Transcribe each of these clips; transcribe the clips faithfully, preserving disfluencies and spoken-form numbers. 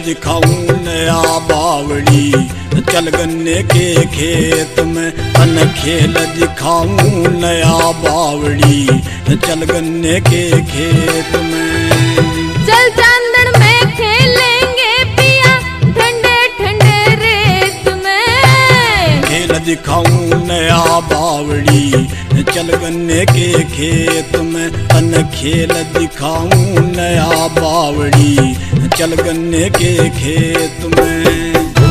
दिखाऊं नया बावड़ी, चल गन्ने के खेत में तन खेल दिखाऊं नया बावड़ी, चल गन्ने के खेत में। चल चांदन में खेलेंगे पिया ठंडे ठंडे रेत में, खेल दिखाऊं नया बावड़ी, चल गन्ने के खेत में तन खेल दिखाऊं नया बावड़ी, चल गन्ने के खेत में।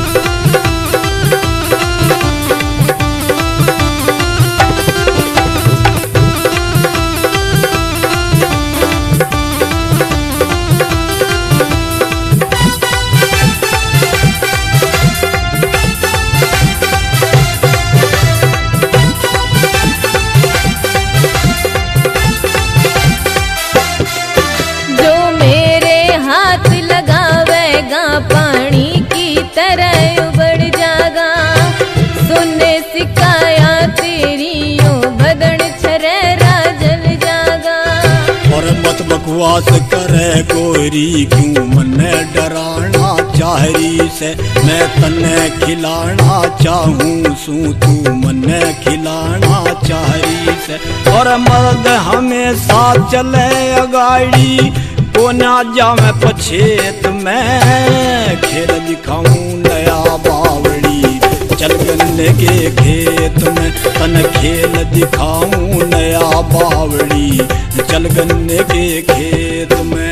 पानी की तरह उबड़ जागा, सुनने सिकाया तेरी ओ बदन छरेरा जल जागा। और मत बकवास करे गोरी क्यों मन्ने डराना चाहरी से, मैं तन्ने खिलाना चाहूँ सू तू मन्ने खिलाना चाहरी से। और मर्द हमेशा चले अगाड़ी को ना जावे पछेत में, खेल दिखाऊं नया बावड़ी, चल गन्ने के खेत में तन खेल दिखाऊं नया बावड़ी, चल गन्ने के खेत में।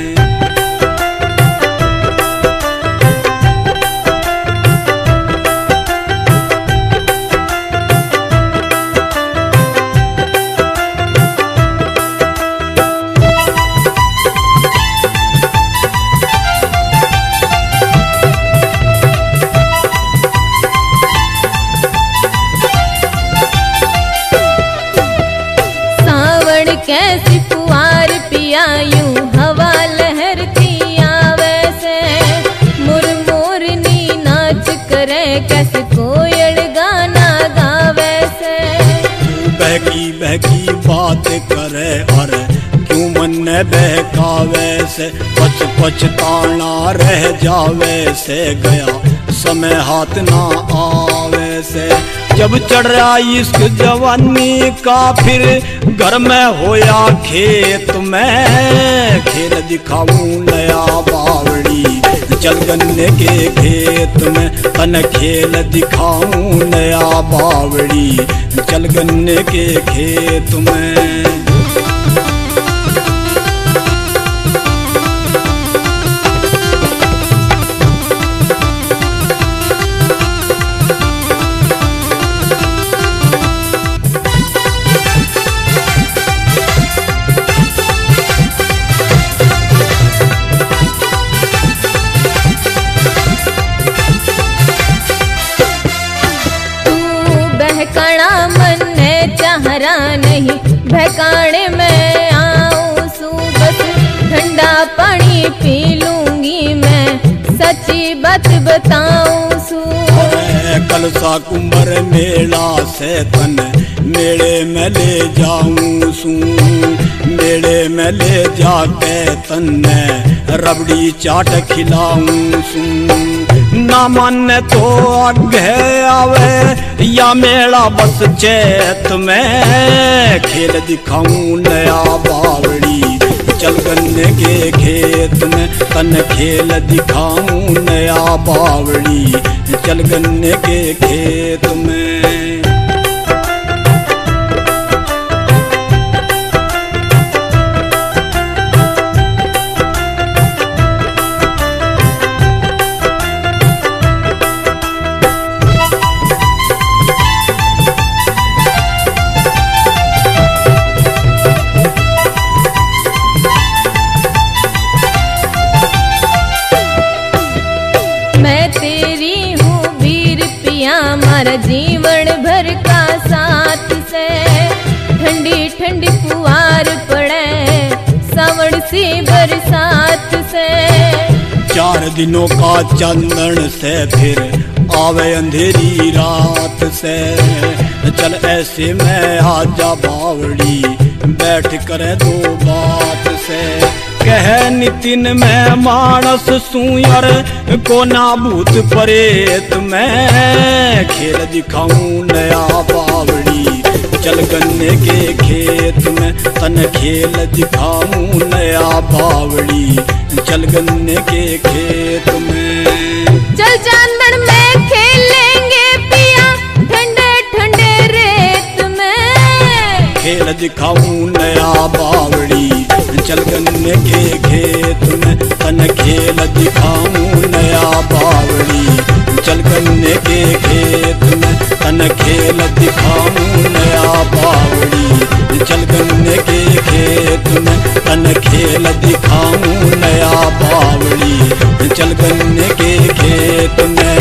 कैसी पुआर पिया यूं हवा लहरती आवे से, मुरमुरनी नाच करे कैसे कोयल गाना गावे से। बहकी बहकी बात करे और क्यों मन बहकावे से, पच पछताना रह जावे से, गया समय हाथ ना आवे से। जब चढ़ रहा इश्क जवानी का फिर घर में होया खेत में, खेल दिखाऊं नया बावड़ी, चल गन्ने के खेत में तन खेल दिखाऊं नया बावड़ी, चल गन्ने के खेत में। बहकाना मन ने चाहरा नहीं, बहकाने में आऊं सू बस ठंडा पानी पी लूंगी मैं, सच्ची बात बताऊं सू। कल सा कुंभर मेला से तन मेले में ले जाऊं सू, मेले में ले जाके तन रबड़ी चाट खिलाऊं सू। ना मन तो आगे आवे या मेला बस चैत में, खेल दिखाऊं नया बावड़ी, चल गन्ने के खेत में तन खेल दिखाऊं नया बावड़ी, चल गन्ने के खेत में। हमारा जीवन भर का साथ से, ठंडी ठंडी फुहार पड़े सावन सी बरसात से। चार दिनों का चंदन से फिर आवे अंधेरी रात से, चल ऐसे में आजा बावड़ी बैठ करे दो बात से। कह नितिन मैं मानस सूयर को नाबूत परेत मैं खेल दिखाऊं नया बावड़ी चल गन्ने के खेत में तन खेल दिखाऊं नया बावड़ी चल गन्ने के खेत में चल चांदन में खेलेंगे पिया ठंडे ठंडे रेत में खेल दिखाऊं नया बावड़ी चल गन्ने के खेत में तन खेल दिखाऊं नया बावड़ी चल गन्ने के खेत में तन खेल दिखाऊं नया बावड़ी चल गन्ने के खेत में तन खेल दिखाऊं नया बावड़ी चल गन्ने के खेत में।